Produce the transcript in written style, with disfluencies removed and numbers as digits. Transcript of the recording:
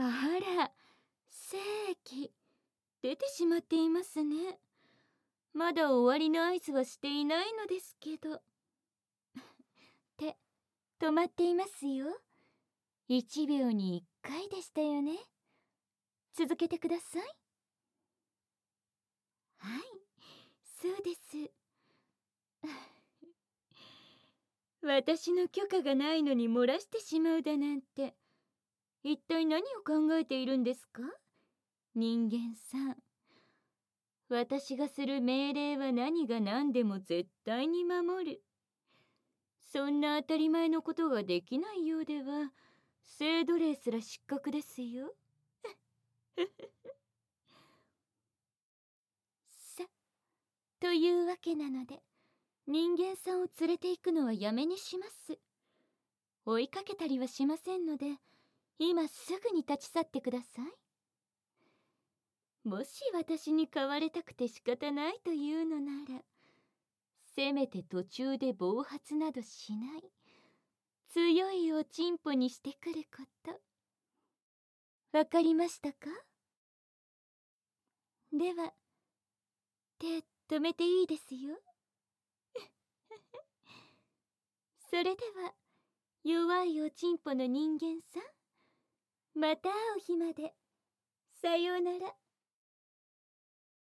あら、精液、出てしまっていますね。まだ終わりの合図はしていないのですけど。手、止まっていますよ。1秒に1回でしたよね。続けてください。はい、そうです。私の許可がないのに漏らしてしまうだなんて、一体何を考えているんですか、人間さん。私がする命令は何が何でも絶対に守る。そんな当たり前のことができないようでは、性奴隷すら失格ですよ。さ、というわけなので、人間さんを連れて行くのはやめにします。追いかけたりはしませんので、今すぐに立ち去ってください。もし私に飼われたくて仕方ないというのなら、せめて途中で暴発などしない、強いおちんぽにしてくること。わかりましたか？では、手止めていいですよ。それでは、弱いおちんぽの人間さん、また会う日まで。さようなら。